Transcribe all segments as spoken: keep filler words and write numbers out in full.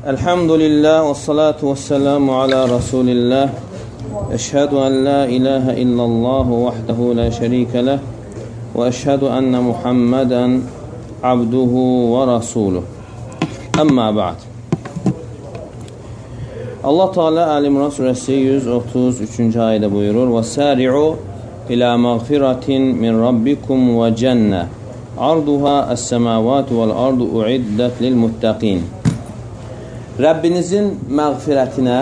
Elhamdülillah ve salatu ve selamu ala Resulillah. Eşhedü en la ilahe illallah vahdehu la şerike leh ve eşhedü enne Muhammeden abduhu ve rasuluh. Amma ba'd. Allah Teala Ali İmran suresi yüz otuz üçüncü ayette buyurur: "Ve sari'u ila mağfiratin min rabbikum ve cenne. Arduha es-semavatu vel ardu uiddet lil muttaqin." Rəbbinizin məğfirətinə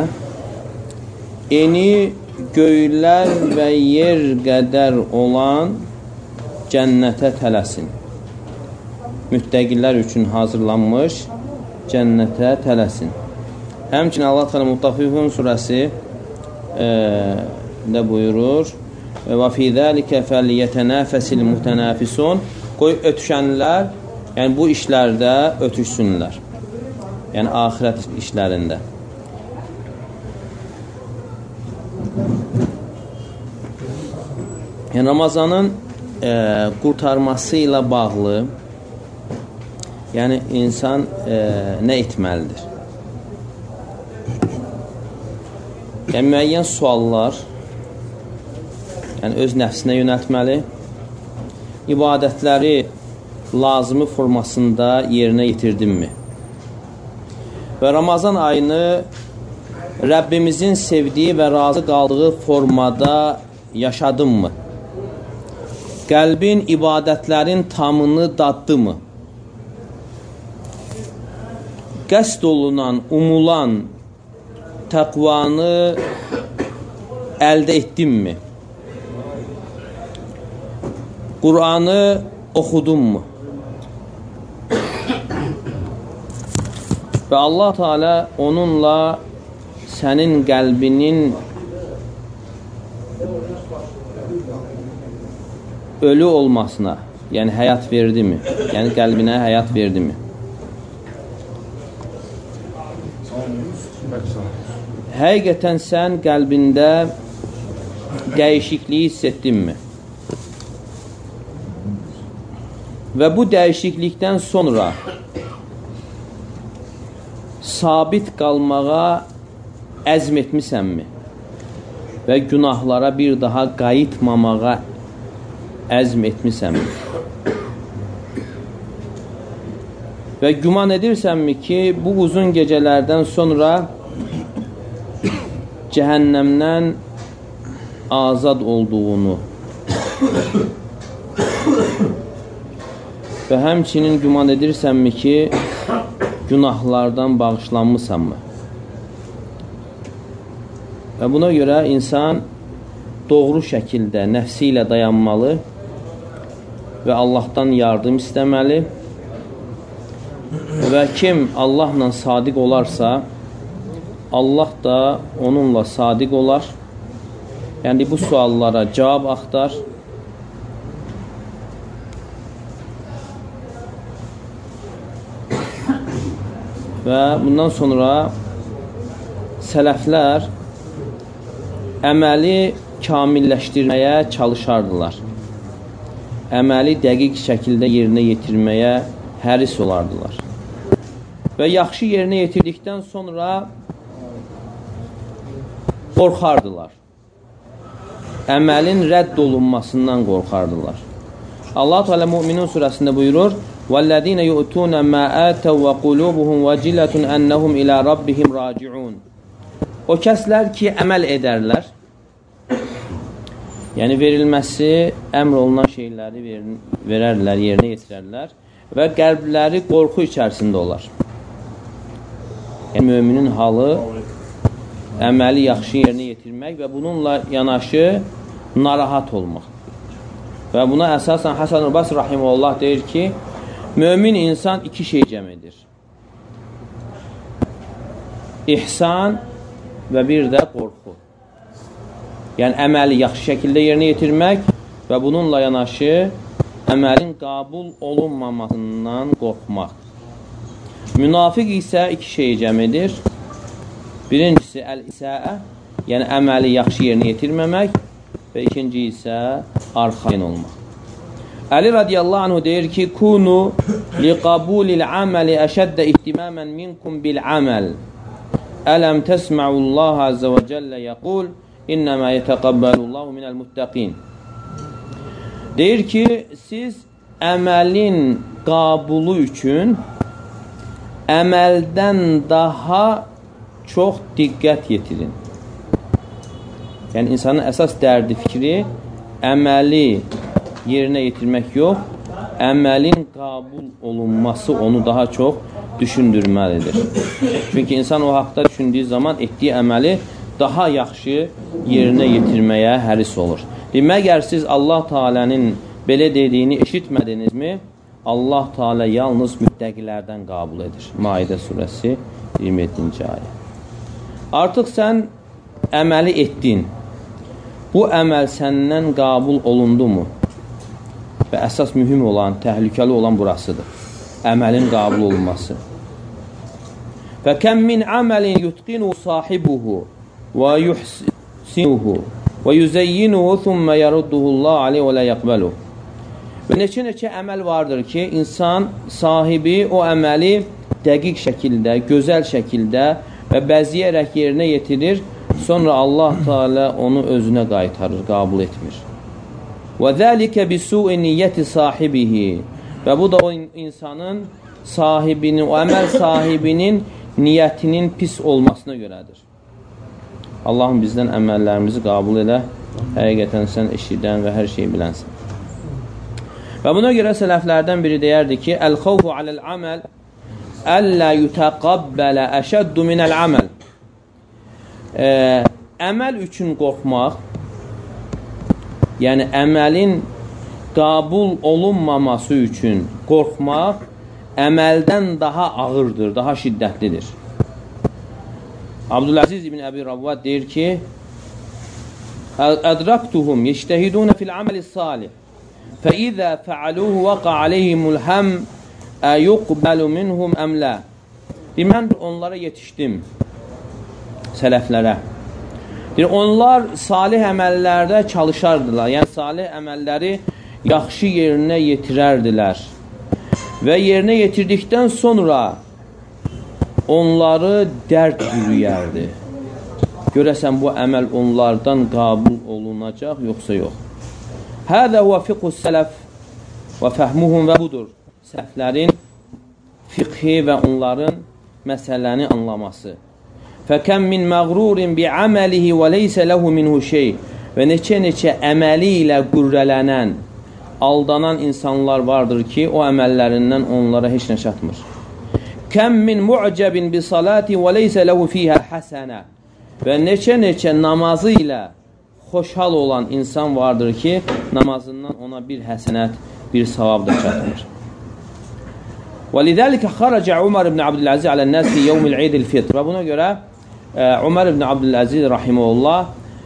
eni göylər və yer qədər olan cənnətə tələsin. Müttəqilər üçün hazırlanmış cənnətə tələsin. Həmçinin Allah Teala Muttəffifun surəsi e, də buyurur: "Və fi zəlikə fəlyətənafəsil mutənafisun." Qoy ötüşənlər, yəni bu işlərdə ötüşsünlər. Yəni axirət işlərində. Yəni Ramazanın e, qurtarması ilə bağlı, yəni insan e, nə etməlidir? Yəni müəyyən suallar, yəni öz nəfsinə yönəltməli, ibadətləri lazımi formasında yerinə yetirdimmi? Və Ramazan ayını Rəbbimizin sevdiyi və razı qaldığı formada yaşadınmı? Qəlbin ibadətlərin tamını daddımı? Qəsd olunan, umulan təqvanı əldə etdinmi? Qur'anı oxudunmu? Və Allah Teala onunla sənin qəlbinin ölü olmasına, yəni həyat verdimi? Yəni qəlbinə həyat verdimi? Həqiqətən sən qəlbində dəyişikliyi hiss etdinmi? Və bu dəyişiklikdən sonra sabit qalmağa əzm etmisənmi? Və günahlara bir daha qayıtmamağa əzm etmisənmi? Və güman edirsənmi ki, bu uzun gecələrdən sonra cəhənnəmdən azad olduğunu və həmçinin güman edirsənmi ki, günahlardan bağışlanmısanmı? Və buna görə insan doğru şəkildə nəfsi ilə dayanmalı və Allahdan yardım istəməli və kim Allahla sadiq olarsa, Allah da onunla sadiq olar. Yəni bu suallara cavab axtar. Və bundan sonra sələflər əməli kamilləşdirməyə çalışardılar. Əməli dəqiq şəkildə yerinə yetirməyə həris olardılar. Və yaxşı yerinə yetirdikdən sonra qorxardılar. Əməlin rədd olunmasından qorxardılar. Allah Teala Müminun surəsində buyurur: وَالَّذِينَ يُؤْتُونَ مَا آتَوْا وَقُلُوبُهُمْ وَجِلَةٌ أَنَّهُمْ إِلَى رَبِّهِمْ رَاجِعُونَ. O kəslər ki, əməl edərlər, yəni verilməsi əmr olunan şeyləri ver verərlər, yerinə yetirərlər və qəlbləri qorxu içərisində olar. Yəni müminin halı əməli yaxşı yerinə yetirmək və bununla yanaşı narahat olmaq. Və buna əsasən Həsən Rəbas Rahimullah deyir ki, mömin insan iki şey cəm edir: İhsan və bir də qorxu. Yəni əməli yaxşı şəkildə yerinə yetirmək və bununla yanaşı əməlin qəbul olunmamasından qorxmaq. Münafiq isə iki şey cəm edir: birincisi əl-isəə, yəni əməli yaxşı yerinə yetirməmək və ikinci isə arxain olmaq. Əli radiyallahu anhu deyir ki, kunu liqabulil amali əşəddə ihtimamən minkum bil amal. Ələm təsma'ullah azza və cəllə yəqul innəmə yetəqəbbəlullahu minəl muttəqin. Deyir ki, siz əməlin qabulu üçün əməldən daha çox diqqət yetirin. Yəni, insanın əsas dərdi fikri əməli yerinə yetirmək yox, əməlin qabul olunması onu daha çox düşündürməlidir. Çünki insan o haqda düşündüyü zaman etdiyi əməli daha yaxşı yerinə yetirməyə həris olur. Məgər siz Allah Teala'nın belə dediyini eşitmədinizmi? Allah Teala yalnız müttəqilərdən qabul edir. Maidə surəsi iyirmi yeddinci ayə. Artıq sən əməli etdin. Bu əməl səndən qabul olundu mu? Və əsas mühüm olan, təhlükəli olan burasıdır. Əməlin qabul olunması. فَكَمْ مِنْ عَمَلٍ يُتْقِنُهُ صَاحِبُهُ وَيُحْسِنُهُ وَيُزَيِّنُهُ ثُمَّ يَرُدُّهُ اللّٰهُ عَلَيْهِ وَلَا يَقْبَلُهُ. Və neçə-neçə əməl vardır ki, insan sahibi o əməli dəqiq şəkildə, gözəl şəkildə və bəziyərək yerinə yetirir, sonra Allah Teala onu özünə qaytarır, qabul etmir. وَذَٰلِكَ بِسُوءِ نِيَّةِ صَاحِبِهِ. Və bu da o insanın sahibinin, o əməl sahibinin niyyətinin pis olmasına görədir. Allahım bizdən əməllərimizi qabul elə, həqiqətən sən eşidən və hər şeyi bilənsən. Və buna görə sələflərdən biri deyərdi ki, Əl-xavfu aləl-əməl əllə yutəqabbələ əşəddu minəl-əməl. Əməl üçün qorxmaq, yəni əməlin qabul olunmaması üçün qorxmaq əməldən daha ağırdır, daha şiddətlidir. Abdüləziz ibn Əbi Ravvad deyir ki, Ədraktuhum yeştəhidunə fil-əməli salih fəizə fəaluhu vəqa aleyhimul həm əyuqbəlu minhum əmlə. Mən onlara yetişdim, sələflərə. Onlar salih əməllərdə çalışardılar, yəni salih əməlləri yaxşı yerinə yetirərdilər. Və yerinə yetirdikdən sonra onları dərd yürüyərdi. Görəsən bu əməl onlardan qabul olunacaq, yoxsa yox. Hədə huvə fiqhus sələf və fəhmuhum və budur. Sələflərin fiqhi və onların məsələni anlaması. Fəkəm min məğrurin bi əməlihi və leysə ləhu minhu şey. Və neçə-neçə əməli ilə qürrələnən, aldanan insanlar vardır ki, o əməllərindən onlara heç nə çatmır. Kəm min mu'cəbin bi salati və leysə ləhu fiyhə həsənə. Və neçə-neçə namazı ilə xoşhal olan insan vardır ki, namazından ona bir həsənət, bir savab da çatmır. Və lidəlikə xarəcə Umar ibn Abdüləziz aləl-nəs fi yevmil eidil fitr. Və buna görə Umar ibn Abdüləziz rahiməhullah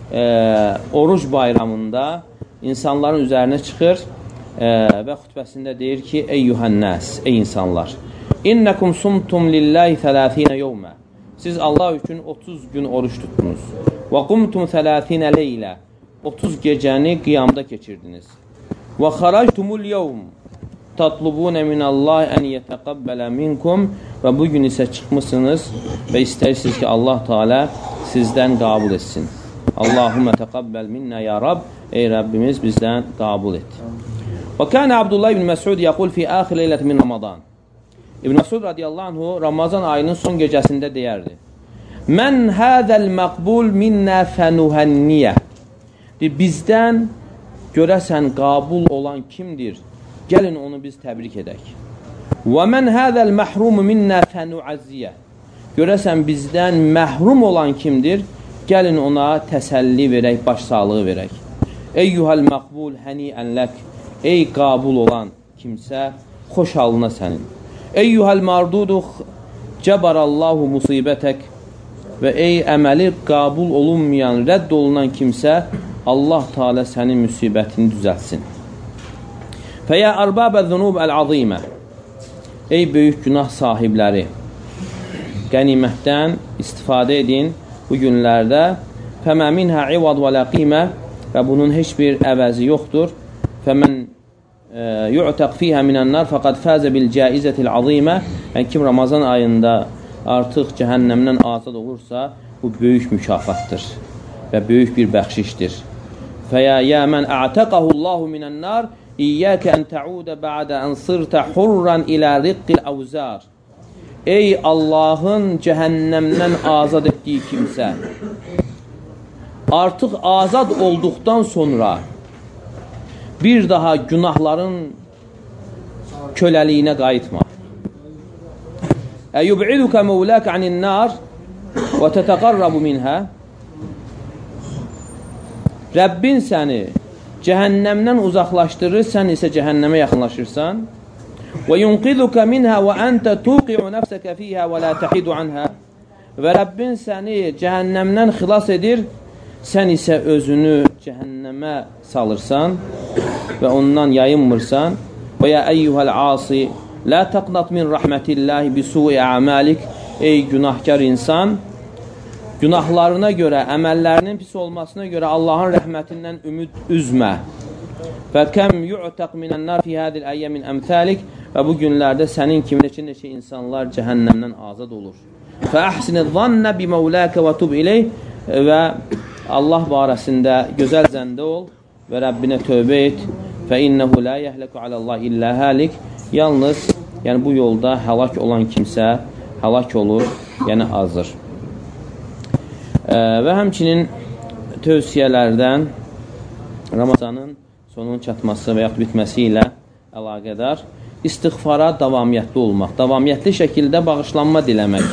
oruc bayramında insanların üzərinə çıxır və xütbəsində deyir ki, eyyuhənnəs, ey insanlar, innəkum sumtum lillahi thələthine yevmə. Siz Allah üçün otuz gün oruç tutdunuz. Və qumtum thələthine leylə. otuz gecəni qiyamda keçirdiniz. Və xaractumul yevm tatlubunə minəllahi ən yətəqəbbələ minkum. Və bugün isə çıxmışsınız və istəyirsiniz ki, Allah Teala sizdən qabul etsin. Allahümmə təqəbbəl minnə ya Rab. Ey Rəbbimiz bizdən qabul et. Və kənə Abdullah ibn Məsud yəqul fi axir leylət min Ramazan. İbn Məsud radiyallahu anhu Ramazan ayının son gecəsində deyərdi. Mən hədəl məqbul minnə fənuhənniyə. Bizdən görəsən qabul olan kimdir? Gəlin onu biz təbrik edək. Və mən hədəl məhrumu minnə fənuəzziyə. Görəsən bizdən məhrum olan kimdir? Gəlin ona təsəlli verək, başsağlığı verək. Eyyuhəl məqbul həniən lək. Ey qabul olan kimsə, xoş halına sənin. Eyyuhəl mardudu cəbarallahu musibətək. Və ey əməli qabul olunmayan, rədd olunan kimsə, Allah Teala sənin müsibətini düzəltsin. Fəyə ərbabə zunub əl-azimə. Ey böyük günah sahibləri, qənimətdən istifadə edin bu günlərdə. Fəmə minhə ivad və ləqimə. Və bunun heç bir əvəzi yoxdur. Fəmən yu'taq fiha minan nar faqad faza bil jaizati al azima. Yəni kim Ramazan ayında artıq cəhənnəmdən azad olursa, bu böyük mükafatdır və böyük bir bəxşişdir. Fəya ya mən a'taqahu Allahu minan nar iyyaka an ta'uda ba'da an sirta hurran ila riqqil awzar. Ey Allahın cəhənnəmdən azad etdiyi kimsə, artıq azad olduqdan sonra bir daha günahların köləliyinə qayıtma. Yub'iduka mevlaka anin nar və tetaqarrabu minha. Rəbbin səni cəhənnəmdən uzaqlaşdırır, sən isə cəhənnəmə yaxınlaşırsan. Və yunqiduka minha və anta tuqi'u nafsaka fiha və la tahidu anha. Və Rəbbin səni cəhənnəmdən xilas edir, sən isə özünü cəhənnəmə salırsan və ondan yayınmırsan. Və ya eyyuhəl asi la taqnat min rahmetillahi bi su'i a'malik. Ey günahkar insan, günahlarına görə, əməllərinin pis olmasına görə Allahın rəhmətindən ümid üzmə. Və kəm yu'taq minən-nar fi hadil ayyam min amsalik. Və bu günlərdə sənin kimi neçə-neçə insanlar cəhənnəmdən azad olur. Fə əhsiniz-zanna bi mevlaka və tub ileyh. Və Allah barəsində gözəl zəndə ol və Rəbbinə tövbə et. Fə innəhu la yəhləku alallah illə halik. Yalnız, yəni bu yolda həlak olan kimsə həlak olur, yəni azdır. E, və həmçinin tövsiyələrdən Ramazanın sonunun çatması və yaxud bitməsi ilə əlaqədar istiğfara davamiyyətli olmaq, davamiyyətli şəkildə bağışlanma diləmək.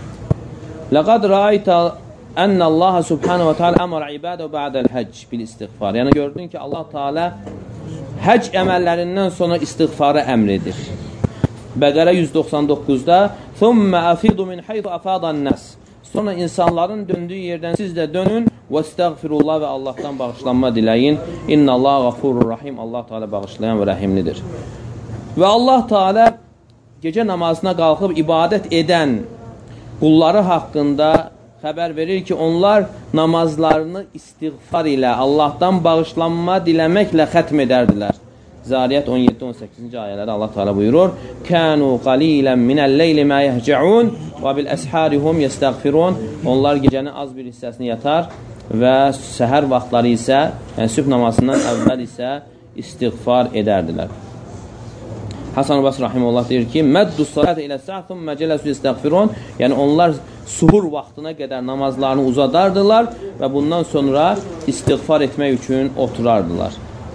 Ləqad rəaytə ənə Allah subhanahu wa ta'ala əmər ibadə ba'dəl həcc bil istiğfar. Yəni gördün ki, Allah Teala həcc əməllərindən sonra istiğfarı əmr edir. Bəqərə yüz doxsan doqquzda "Thumma afidu min haythu afadan-nas." Sonra insanların döndüyü yerdən siz də dönün və estəğfirullah və Allahdan bağışlanma diləyin. İnnallaha gafurur rahim. Allah Teala bağışlayan və rəhimlidir. Və Allah Teala gecə namazına qalxıb ibadət edən qulları haqqında xəbər verir ki, onlar namazlarını istiğfar ilə, Allahdan bağışlanma diləməklə xətm edərdilər. Zariyyət on yeddi on səkkizinci ayələrdə Allah Teala buyurur: "Kanu qalilan minel-leyli ma yehca'un və bil-ashharihum yestağfirun." Onlar gecənin az bir hissəsini yatar və səhər vaxtları isə, yəni sübh namazından əvvəl isə istiğfar edərdilər. Hasan Basri rahimehullah deyir ki: "Maddus salata ila sa'a thumma jalasu yestağfirun." Yəni onlar suhur vaxtına qədər namazlarını uzadardılar və bundan sonra istiğfar etmək üçün oturardılar.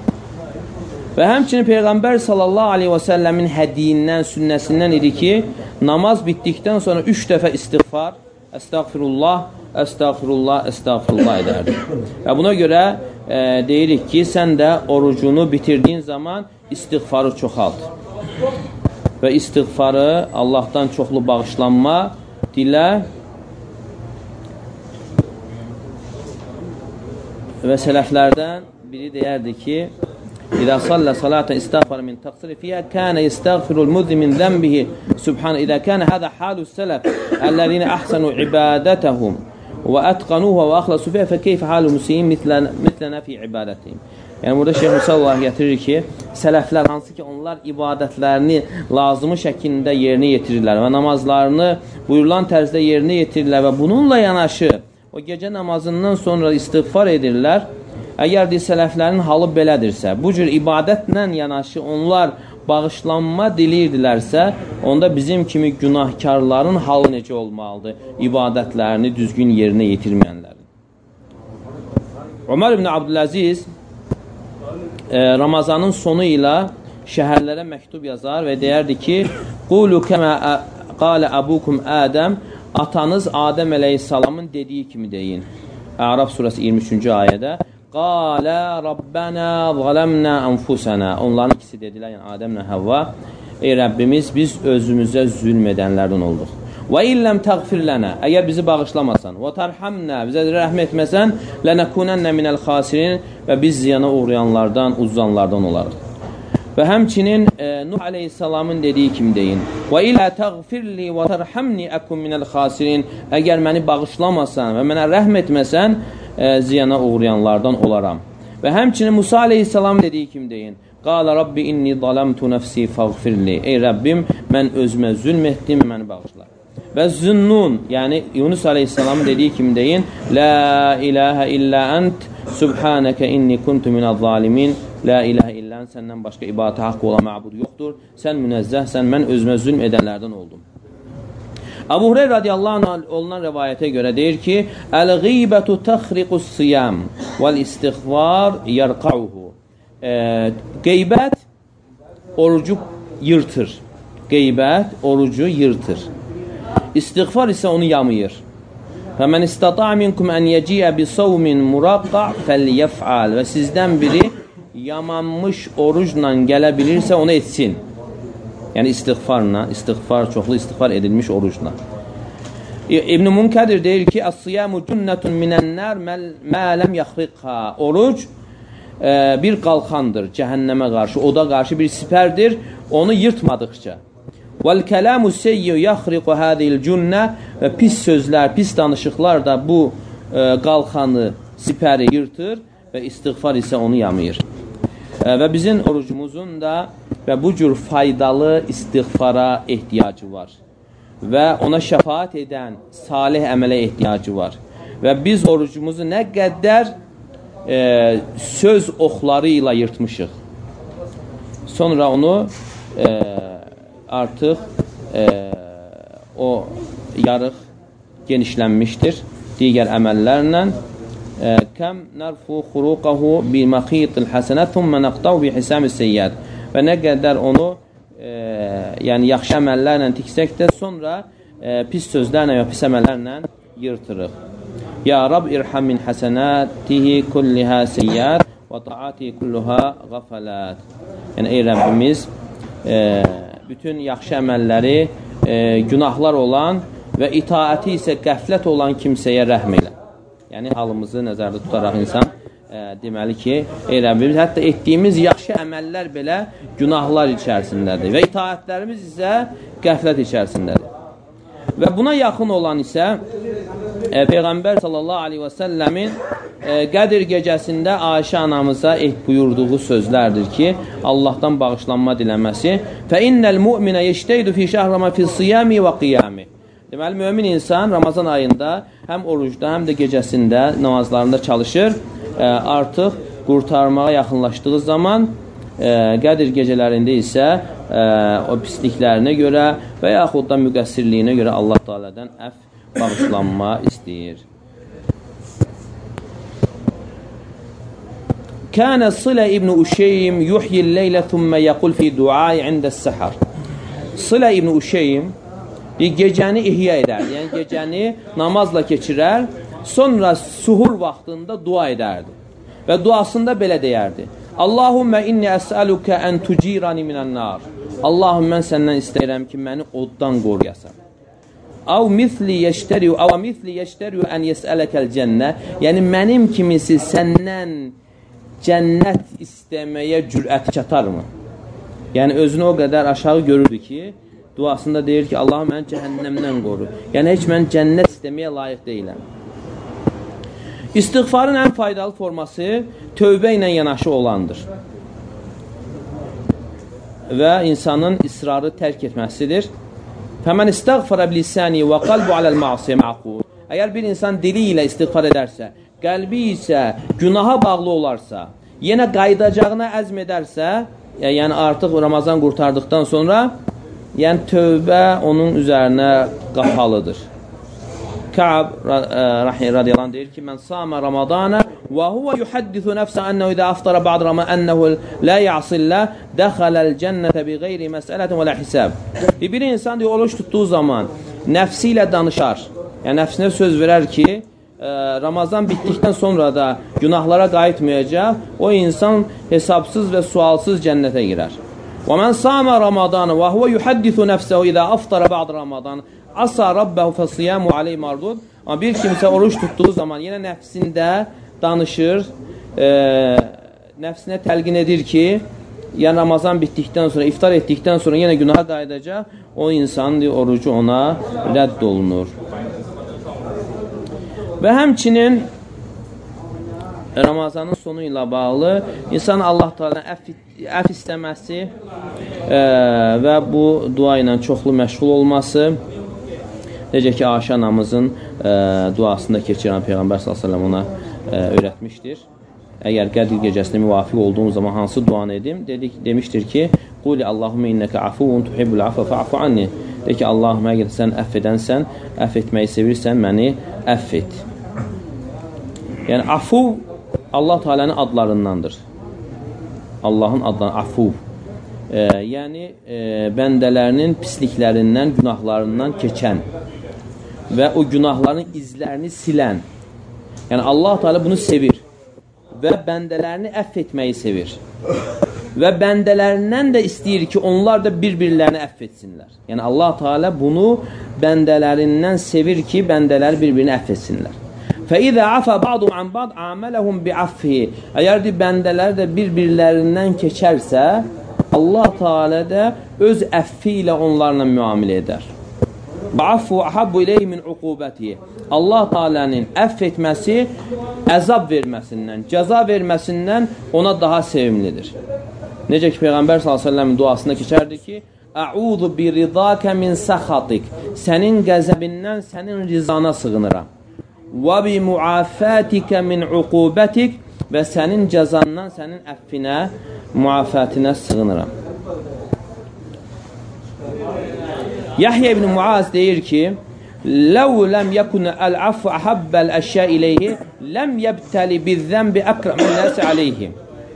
Və həmçinin Peyğəmbər sallallahu aleyhi və səlləmin hədiyindən, sünnəsindən idi ki, namaz bitdikdən sonra üç dəfə istiğfar, əstəğfirullah, əstəğfirullah, əstəğfirullah edərdi. Və buna görə e, deyirik ki, sən də orucunu bitirdiyin zaman istiğfarı çoxalt. Və istiğfarı Allahdan çoxlu bağışlanma dilə və sələflərdən biri deyərdi ki, İzə sallə salatan istəğfar min təqsiri fiyyə kənə istəğfirul mudzi min zənbihi subhanə. İzə kənə hədə halus sələf əlləzinə əhsənu ibadətəhum və ətqanuhə və əxləsu fiyyə fə keyfə halu musiyyin mitlənə fi ibadətihim. Yəni burada Şeyh Musallah gətirir ki, sələflər hansı ki onlar ibadətlərini lazımı şəkildə yerinə yetirirlər və namazlarını buyurulan tərzdə yerinə yetirirlər və bununla yanaşı o gecə namazından sonra istiğfar edirlər. Əgər deyil, sələflərin halı belədirsə, bu cür ibadətlə yanaşı onlar bağışlanma dilirdilərsə, onda bizim kimi günahkarların halı necə olmalıdır? İbadətlərini düzgün yerinə yetirməyənlərin. Ömər ibn Abdüləziz e, Ramazanın sonu ilə şəhərlərə məktub yazar və deyərdi ki, "Qulu kəmə qalə abukum Ədəm." Atanız Adəm əleyhissalamın dediyi kimi deyin. Əraf surəsi iyirmi üçüncü ayədə. Qalə Rabbənə zələmnə ənfusənə. Onların ikisi dedilər, yəni Adəmlə Həvva, ey Rəbbimiz, biz özümüzə zülm edənlərdən olduq. Və illəm təğfir lənə, əgər bizi bağışlamasan, və tərhəmnə, bizə rəhm etməsən, lənəkunənnə minəl xasirin, və biz ziyana uğrayanlardan, uzanlardan olarıq. Və həmçinin e, Nuh aleyhissalamın dediyi kimi deyin. Və illə təğfirli və tərhəmni əkum minəl xasirin. Əgər məni bağışlamasan və mənə rəhm etməsən, e, ziyana uğrayanlardan olaram. Və həmçinin Musa aleyhissalam dediyi kimi deyin. Qala Rabbi inni zalamtu nefsi faghfirli. Ey Rəbbim, mən özümə zülm etdim, məni bağışla. Və Zünnun, yəni Yunus Aleyhisselamın dediyi kimi deyin, La ilahə illə ənt, Subhanəkə inni kuntu minəz zalimin. La ilahə illə ənt, səndən başqa ibadətə haqqı olan məbud yoxdur. Sən münəzzəhsən, mən özümə zülm edənlərdən oldum. Əbu Hureyr radiyallahu anh olunan rəvayətə görə deyir ki, Əl-ğibətu təxriqus siyam vəl-istiğvar yarqauhu. Qeybət orucu yırtır. Qeybət orucu yırtır. İstiğfar isə onu yamayır. Və mən istata' minkum an yaji'a bi sawmin muraqqa' falyaf'al. Və sizdən biri yamanmış orucla gələ bilirsə onu etsin. Yəni istiğfarla, istiğfar, çoxlu istiğfar edilmiş orucla. İbn Munkadir deyir ki, "As-siyamu cunnetun minan-nar ma lam yaxriqha." Oruc e, bir qalxandır cəhənnəmə qarşı, oda qarşı bir sipərdir, onu yırtmadıqca. "Vel-kalamu sayyi yaxriqu hadhihi al-junna." Və pis sözlər, pis danışıqlar da bu e, qalxanı, sipəri yırtır və istiğfar isə onu yamayır. E, və bizim orucumuzun da və bu cür faydalı istiğfara ehtiyacı var. Və ona şəfaət edən salih əmələ ehtiyacı var. Və biz orucumuzu nə qədər e, söz oxları ilə yırtmışıq. Sonra onu e, artıq e, o yarıq genişlənmişdir digər əməllərlə. Kəm nərfu xuruqahu bi maqitil həsənət thumma naqta'u bi hisamis seyyad. Və nə qədər onu e, yəni yaxşı əməllərlə tiksək də sonra e, pis sözlərlə və pis əməllərlə yırtırıq. Ya Rab irham min həsənətihi kulliha seyyad və ta'atihi kulluha qafalat. Yəni ey Rəbbimiz e, bütün yaxşı əməlləri e, günahlar olan və itaəti isə qəflət olan kimsəyə rəhm elə. Yəni halımızı nəzərdə tutaraq insan e, deməli ki, ey Rəbbimiz, hətta etdiyimiz yaxşı əməllər belə günahlar içərisindədir və itaətlərimiz isə qəflət içərisindədir. Və buna yaxın olan isə e, Peyğəmbər sallallahu aleyhi və səlləmin e, Qədir gecəsində Ayşə anamıza et buyurduğu sözlərdir ki, Allahdan bağışlanma diləməsi. Fə innəl mu'minə yeşteydu fi şəhrama fi siyami və qiyami. Deməli, mömin insan Ramazan ayında həm orucda, həm də gecəsində, namazlarında çalışır. E, artıq qurtarmağa yaxınlaşdığı zaman e, Qədir gecələrində isə e, o pisliklərinə görə və yaxud da müqəssirliyinə görə Allah Teala'dan əff bağışlanma istəyir. Kənə Sılə ibn Uşeym yuhyil leylə thumma yaqul fi duai indəs səhər. Sılə ibn Uşeym gecəni ihya edərdi. Yəni gecəni namazla keçirər, sonra suhur vaxtında dua edərdi. Və duasında belə deyərdi. Allahümmə inni əsəlukə ən tucirani minən-nar. Allahüm, mən səndən istəyirəm ki, məni oddan qoruyasan. Av misli yeştəriyu, av misli yeştəriyu ən yesələkəl cənnə. Yəni mənim kimisi səndən cənnət istəməyə cürət çatarmı? Yəni özünü o qədər aşağı görürdü ki, duasında deyir ki, Allah məni cəhənnəmdən qoru. Yəni, heç mən cənnət istəməyə layiq deyiləm. İstiğfarın ən faydalı forması tövbə ilə yanaşı olandır. Və insanın israrı tərk etməsidir. Fəmən istəğfərə bilisəni və qalbu aləl masiyə məqul. Əgər bir insan dili ilə istiğfar edərsə, qəlbi isə günaha bağlı olarsa, yenə qaydacağına əzm edərsə, yəni artıq Ramazan qurtardıqdan sonra yəni tövbə onun üzərinə qapalıdır. Kəab radiyallahu anh deyir ki, mən sama Ramadana və huvə yuhəddithu nəfsə ənəhu idə aftara ba'd Ramazan ənəhu lə ya'sillə dəxələl cənnətə bi qeyri məsələtin və lə hisəb. Bir insan diyor, oruç tutduğu zaman nəfsi ilə danışar. Yəni nəfsinə söz verər ki, Ramazan bitdikdən sonra da günahlara qayıtmayacaq. O insan hesabsız və sualsız cənnətə girər. وَمَنْ صَامَ رَمَضَانَ وَهُوَ يُحَدِّثُ نَفْسَهُ إِذَا أَفْطَرَ بَعْدَ رَمَضَانَ عَصَى رَبَّهُ فَالصِّيَامُ عَلَيْهِ مَرْدُودٌ. Amma bir kimsə oruç tutduğu zaman yenə nəfsində danışır, e, nəfsinə təlqin edir ki, yəni Ramazan bitdikdən sonra, iftar etdikdən sonra yenə günaha qayıdacaq, o insanın orucu ona rədd olunur. Və həmçinin Ramazanın sonu ilə bağlı insan Allah Teala'dan əff əf istəməsi e, və bu dua ilə çoxlu məşğul olması, necə ki, Aişə anamızın e, duasında keçirən Peyğəmbər sallallahu əleyhi və səlləm ona e, öyrətmişdir. Əgər Qədr gecəsinə müvafiq olduğum zaman hansı duanı edim? Dedik, demişdir ki, Quli Allahumma innəkə afuvun tuhibbul afə fa'fu anni. De ki, Allahumma əgər sən əff edənsən, əff etməyi sevirsən, məni əff et. Yəni, afuv Allah Teala'nın adlarındandır. Allahın adları afuv. E, yəni, e, bəndələrinin pisliklərindən, günahlarından keçən və o günahların izlərini silən. Yəni, Allah Teala bunu sevir və bəndələrini əff etməyi sevir. Və bəndələrindən də istəyir ki, onlar da bir-birlərini əff etsinlər. Yəni, Allah Teala bunu bəndələrindən sevir ki, bəndələri bir-birini əff etsinlər. فَإِذَا عَفَى بَعْضُمْ عَنْ بَعْضٍ عَامَلَهُمْ بِعَفِّهِ. Əgər bəndələr də bir-birlərindən keçərsə, Allah Teala da öz əffi ilə onlarla müamilə edər. Ba'afu ahabbu ilayhi min uqubatihi. Allah Teala'nın əff etməsi əzab verməsindən, cəza verməsindən ona daha sevimlidir. Necə ki Peyğəmbər sallallahu əleyhi və səlləmin duasında keçərdi ki: "A'udhu bi ridaka min sakhatik." Sənin qəzəbindən, sənin rizana sığınıram. "Və bi muafatika min uqubatik." Və sənin cəzandan, sənin əffinə, muafatinə sığınıram. Yahya ibn Muaz deyir ki: "Ləv ləm yəkun əl-affu ahabbəl əşya ileyhi, ləm yəbtəli biz-zənbi əkramən nəs aleyhi."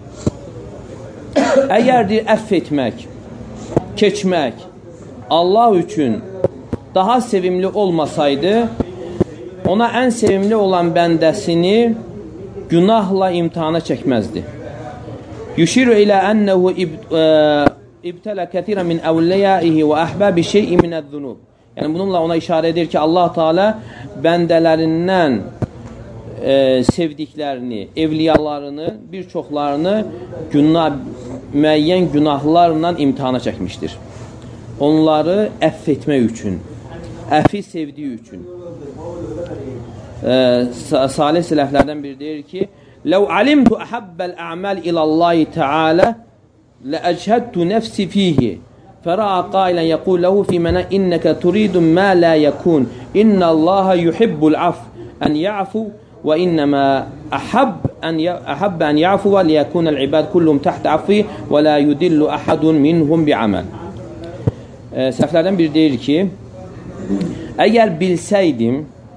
Əgər deyir, əff etmək, keçmək Allah üçün daha sevimli olmasaydı, ona ən sevimli olan bəndəsini günahla imtihana çəkməzdi. Yuşiru ilə ənəhu ibtələ kətirə min əvliyaihi və əhbəbi şey'i minəz-zunub. Yəni, bununla ona işarə edir ki, Allah Teala bəndələrindən e, sevdiklərini, evliyalarını, bir çoxlarını günah, müəyyən günahlarla imtihana çəkmişdir. Onları əff etmək üçün, əfi sevdiyi üçün. E, Salih sələflərdən biri deyir ki, "Ləv alimtu əhabbəl ə'məl ilallahi Teala لأجهدت نفسي فيه فرأى قائلا يقول له في منى إنك تريد ما لا يكون إن الله يحب العفو أن يعفو وإنما أحب أن أحب أن يعفو ليكون العباد كلهم تحت عفوه ولا يدل أحد منهم بعمل." Səhvlərdən biri deyir ki, əgər bilsəydim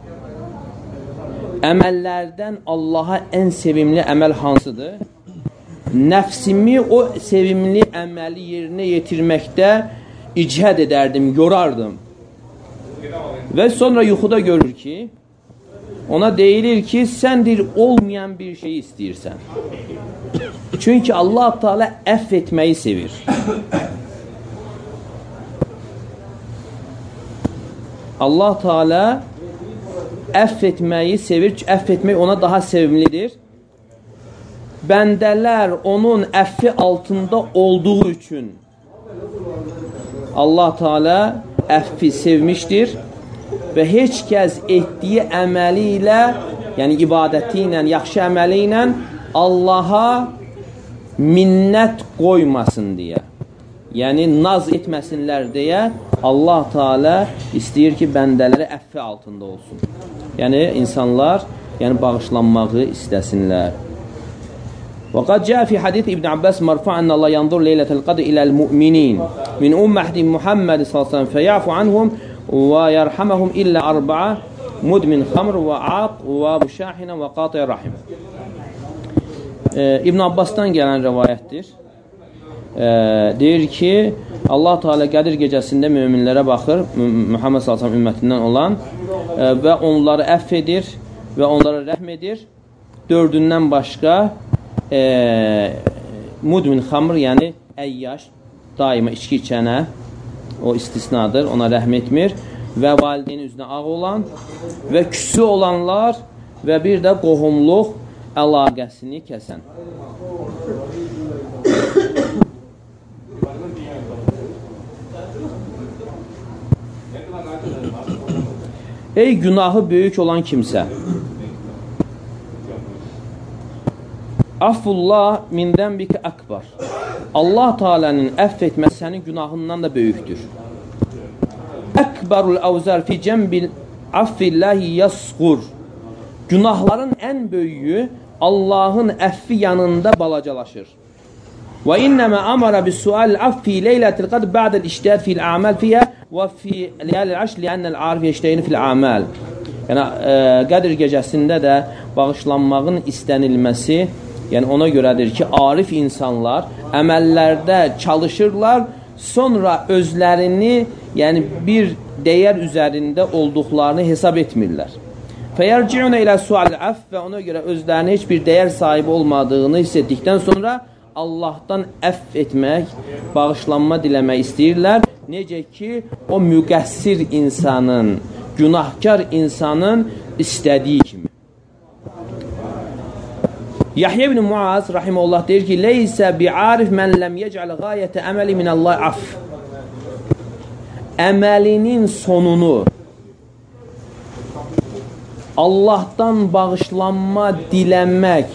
əməllərdən Allaha ən sevimli əməl hansıdır, nəfsimi o sevimli əməli yerinə yetirməkdə icəd edərdim, yorardım. Və sonra yuxuda görür ki, ona deyilir ki, sən deyir, olmayan bir şey istəyirsən. Çünki Allah Teala əff etməyi sevir. Allah Teala əff etməyi sevir, əff etmək ona daha sevimlidir. Bəndələr onun əffi altında olduğu üçün Allah Teala əffi sevmişdir və heç kəs etdiyi əməli ilə, yəni ibadəti ilə, yaxşı əməli ilə Allaha minnət qoymasın deyə, yəni naz etməsinlər deyə Allah Teala istəyir ki, bəndələri əffi altında olsun. Yəni insanlar yəni bağışlanmağı istəsinlər. وقد جاء في حديث ابن عباس مرفوعا أن الله ينظر ليلة القدر إلى المؤمنين من أمة محمد صلى الله عليه وسلم فيعفو عنهم ويرحمهم إلا أربعة مدمن خمر وعاق ومشاحن وقاطع رحم. İbn Abbas'tan gələn rivayətdir. E, deyir ki, Allah Teala Qədir gecəsində möminlərə baxır, Muhammed sallallahu əleyhi və səlləm ümmətindən olan e, və onları əff edir və onlara rəhm edir. Dördündən başqa E, mudmin xamr, yəni əyyaş, daima içki içənə, o istisnadır, ona rəhm etmir və valideynin üzünə ağ olan və küsü olanlar və bir də qohumluq əlaqəsini kəsən. Ey günahı böyük olan kimsə, Affullah min dənbikə əkbar. Allah Teala'nın əff etməsi sənin günahından da böyükdür. Əkbarul əvzər fi cəmbil affillahi yasqur. Günahların ən böyüyü Allahın əffi yanında balacalaşır. Və innəmə amara bis sual affi leylətil qadr ba'dəl iştihad fil a'mal fiha və fi liyalil ashr li'annal arif yəştəyini fil a'mal. Yəni e, Qədir gecəsində də bağışlanmağın istənilməsi, yəni ona görədir ki, arif insanlar əməllərdə çalışırlar, sonra özlərini, yəni bir dəyər üzərində olduqlarını hesab etmirlər. Fəyərci'unə ilə sual əff və ona görə özlərini heç bir dəyər sahibi olmadığını hiss etdikdən sonra Allahdan əff etmək, bağışlanma diləmək istəyirlər. Necə ki, o müqəssir insanın, günahkar insanın istədiyi kimi. Yahya ibn Muaz rahimehullah deyir ki, leysə bi'arif mən ləm yec'al gayətə əməli minəllahi aff. Əməlinin sonunu Allahdan bağışlanma diləmək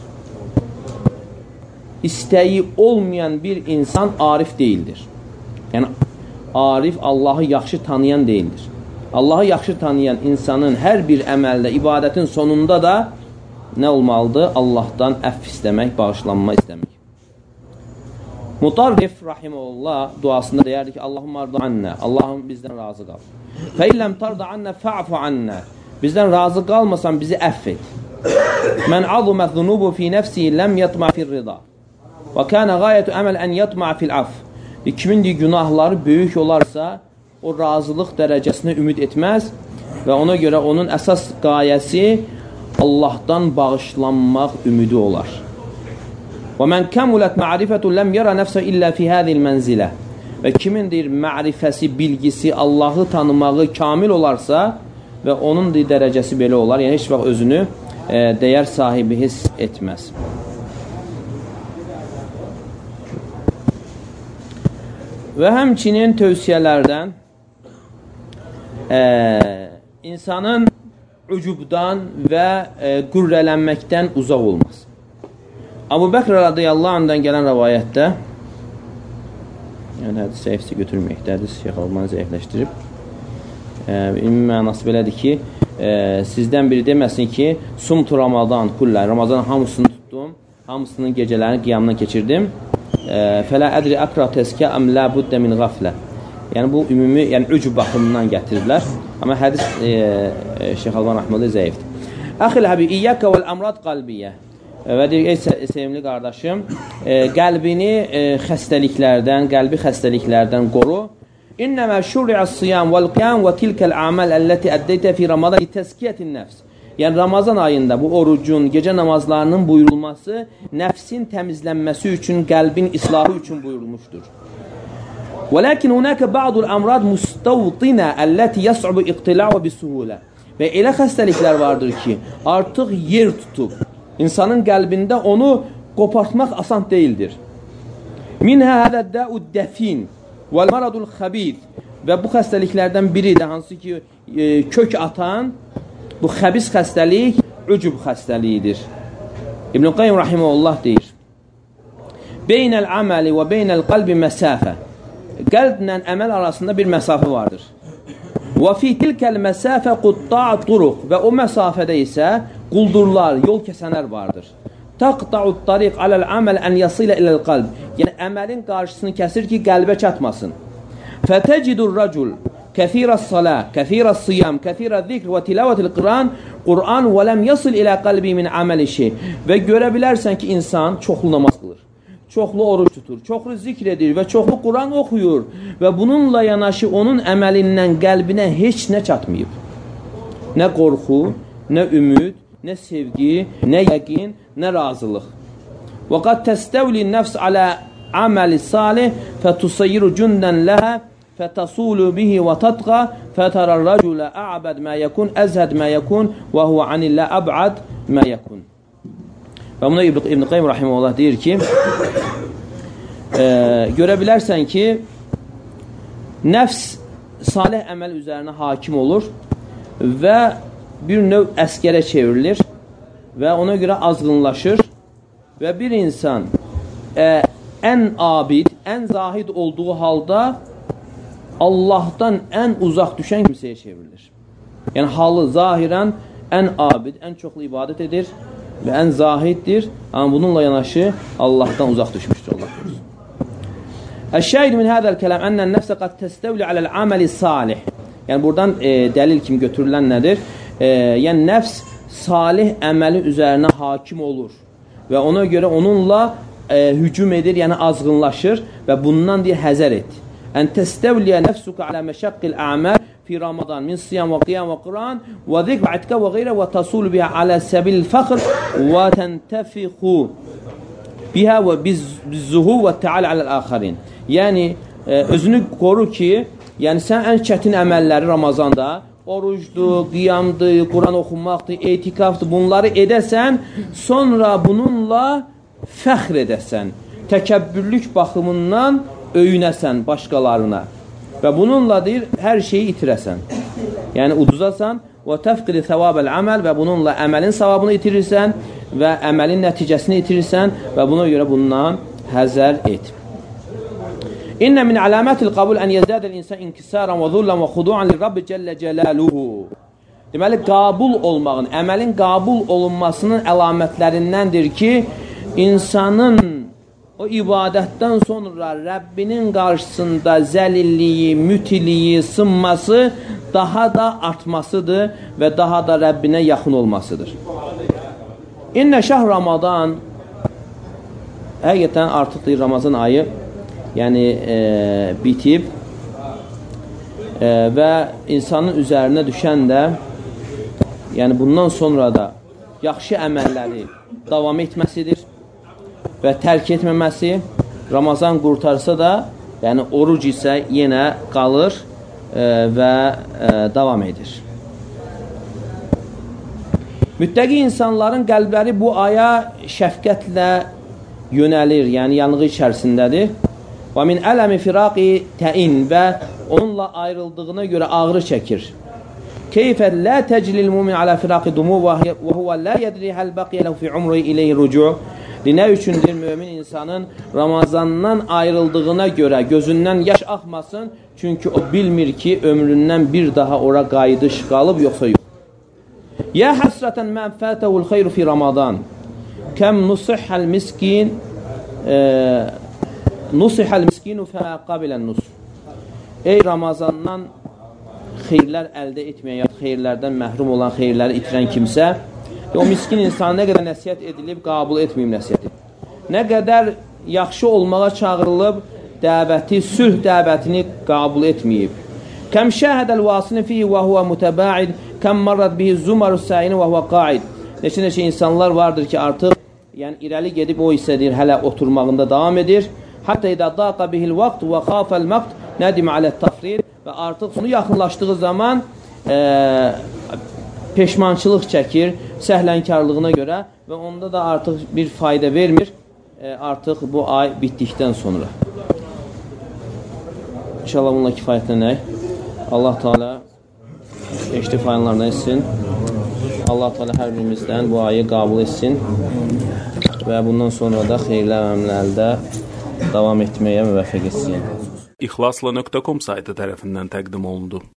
istəyi olmayan bir insan arif deyildir. Yəni, arif Allahı yaxşı tanıyan deyildir. Allahı yaxşı tanıyan insanın hər bir əməldə, ibadətin sonunda da nə olmalıdır? Allahdan əff istəmək, bağışlanma istəmək. Mutarrif rahimehullah duasında deyərdi ki, Allahumma arda annə, Allahım bizdən razı qal. Fə illəm tarda annə fa'fu annə, bizdən razı qalmasan bizi əff et. Mən azumət zunubu fi nəfsi ləm yatma fir rida. Və kənə qayətü əməl ən yatma fil aff. Kimin günahları böyük olarsa, o razılıq dərəcəsinə ümid etməz və ona görə onun əsas qayəsi Allahdan bağışlanmaq ümidi olar. Və mən kəmulət ma'rifətu ləm yərə nəfsə illə fi hədil mənzilə. Və kimin deyir, ma'rifəsi, bilgisi, Allahı tanımağı kamil olarsa və onun deyir, dərəcəsi belə olar, yəni heç vaxt özünü e, dəyər sahibi hiss etməz. Və həmçinin tövsiyələrdən e, insanın ucubdan və e, qürrələnməkdən uzaq olmaz. Əbu Bəkr radiyallahu anhdan gələn rəvayətdə, yəni hədis zəifsi götürməkdə, hədis Şeyx Albani zəifləşdirib, e, ümumi mənası belədir ki, e, sizdən biri deməsin ki, sumtu Ramazan kullə, Ramazan hamısını tutdum, hamısının gecələrini qiyamdan keçirdim, fələ ədri əkra təzkə əm lə buddə min qaflə. Yəni bu ümumi, yəni ücub baxımından gətirirlər. Amma hədis e, e, Şeyx Albani rəhmətullah zəifdir. Əxil həbib, iyyəkə vəl əmrad qalbiyyə. Və deyir, ey sevimli qardaşım, e, qəlbini e, xəstəliklərdən, qəlbi xəstəliklərdən qoru. İnnəmə şurri'əs siyam vəl qiyam və tilkəl əməl əlləti əddəytə fi Ramazan təskiyyətin nəfs. Yəni Ramazan ayında bu orucun, gecə namazlarının buyurulması nəfsin təmizlənməsi üçün, qəlbin islahı üçün buyurulmuşdur. وَلَكِنْ هُنَاكَ بَعْضُ الْأَمْرَادِ مُسْتَوْطِنَ الَّتِي يَصْعُبُ اِقْتِلَعُ بِسُهُولَ. Və elə xəstəliklər vardır ki, artıq yer tutub, insanın qəlbində onu qopartmaq asan deyildir. مِنْهَا هَذَا الدَّاءُ الدَّفِينَ وَالْمَرَضُ الْخَبِيث. Və bu xəstəliklərdən biri də hansı ki, e, kök atan, bu xəbis xəstəlik ücub xəstəliyidir. İbn-i Qayyum rahimehullah deyir, beynəl əməli və beynəl qalbi məsafə. Qəlblə əməl arasında bir məsafə vardır. Və fi tilkəl məsafə qutta'a turuq. Və o məsafədə isə quldurlar, yol kəsənlər vardır. Taqta'ut tariq aləl əməl ən yasilə iləl qalb. Yəni əməlin qarşısını kəsir ki, qəlbə çatmasın. Fətəcidur racul kəthirəs salə, kəthirəs siyam, kəthirəz zikr və tilavətil Quran, Quran və ləm yasil ilə qalbi min əməli şey. Və görə bilərsən ki, insan çoxlu namaz qılır, çoxlu oruç tutur, çoxlu zikr edir və çoxlu Quran oxuyur və bununla yanaşı onun əməlindən qəlbinə heç nə çatmayıb. Nə qorxu, nə ümid, nə sevgi, nə yəqin, nə razılıq. Və qad təstəvli nəfs alə əməli salih fətusayyiru cündən ləhə fətasulu bihi və tatqa fətərər rəculə ə'bəd mə yəkun, əzhəd mə yəkun və huvə anillə əb'ad mə yəkun. Və buna İbn-i Qayyum rahimehullah deyir ki, e, görə bilərsən ki, nəfs salih əməl üzərinə hakim olur və bir növ əskərə çevrilir və ona görə azğınlaşır və bir insan ə, ən abid, ən zahid olduğu halda Allahdan ən uzaq düşən kimsəyə çevrilir. Yəni, halı zahirən ən abid, ən çoxlu ibadət edir və ən zahiddir, amma bununla yanaşı Allahdan uzaq düşmüşdür. Allah korusun. Əş-şəhid min hədəl kələm ənən nəfsə qad təstəvli aləl-aməli salih. Yəni, buradan e, dəlil kimi götürülən nədir? E, yəni, nəfs salih əməli üzərinə hakim olur və ona görə onunla e, hücum edir, yəni azğınlaşır və bundan deyir, həzər et. Ən təstəvliyə nəfsuka alə məşəqqil əməl fi Ramadan min siyam və qiyam və Quran və zikr və itkə və qeyrə və tasulu bihə alə səbil fəxr və təntəfiqu bihə və bizzuhu və təalə aləl-əxərin. Yəni, e, özünü qoru ki, yəni sən ən çətin əməlləri Ramazanda, orucdur, qiyamdır, Quran oxunmaqdır, etikafdır, bunları edəsən, sonra bununla fəxr edəsən, təkəbbürlük baxımından öyünəsən başqalarına və bununla deyir, hər şeyi itirəsən. Yəni, uduzasan və təfqiri səvabəl əməl və bununla əməlin savabını itirirsən və əməlin nəticəsini itirirsən və buna görə bundan həzər et. İnnə min əlamətil qabul ən yəzdədəl insan inkisarən və zullən və xudu'an li-Rabbi cəllə cələluhu. Deməli, qabul olmağın, əməlin qabul olunmasının əlamətlərindəndir ki, insanın o ibadətdən sonra Rəbbinin qarşısında zəlilliyi, mütiliyi, sınması daha da artmasıdır və daha da Rəbbinə yaxın olmasıdır. İnnə şəhr Ramadan, həqiqətən artıqdır Ramazan ayı, yəni e, bitib e, və insanın üzərinə düşən də yəni bundan sonra da yaxşı əməlləri davam etməsidir və tərk etməməsi. Ramazan qurtarsa da yəni oruc isə yenə qalır e, və e, davam edir. Müttəqi insanların qəlbləri bu aya şəfqətlə yönəlir, yəni yanığı içərisindədir. Və min ələmi firaqi təin və onunla ayrıldığına görə ağrı çəkir. Keyfə lə təclil mumin alə firaqi dumu və huvə lə yədri həl bəqiyə ləhu fi umru iləyhi rucu. Nə üçündür mümin insanın Ramazandan ayrıldığına görə gözündən yaş axmasın, çünki o bilmir ki, ömründən bir daha ora qayıdış qalıb, yoxsa yox. Yə həsrətən mən fətəhul xeyru fi Ramadan, kəm nusihəl miskin, nusihəl miskinu fə qabilən nus. Ey Ramazandan xeyirlər əldə etməyən, ya xeyirlərdən məhrum olan, xeyirləri itirən kimsə, o miskin insan nə qədər nəsiyyət edilib, qəbul etməyim nəsiyyəti. Nə qədər yaxşı olmağa çağırılıb, dəvəti, sülh dəvətini qəbul etməyib. Kəm şəhədəl vasini fihi və huvə mütəbəid, kəm marrad bihi zumarus səyini və huvə qaid. Neçə-neçə insanlar vardır ki, artıq yəni irəli gedib o hissədir, hələ oturmağında davam edir. Hətta idə daqa bihil vaqt və xafəl məqt nədim alət tafrir və artıq sonu yaxınlaşdığı zaman e, peşmançılıq çəkir səhlənkarlığına görə və onda da artıq bir fayda vermir e, artıq bu ay bitdikdən sonra. İnşallah bununla kifayətlənək. Allah Teala eşli faydalarına etsin. Allah Teala hər birimizdən bu ayı qəbul etsin və bundan sonra da xeyirli əməllərdə davam etməyə müvəffəq etsin. İxlasla nöqtə com saytı tərəfindən təqdim olundu.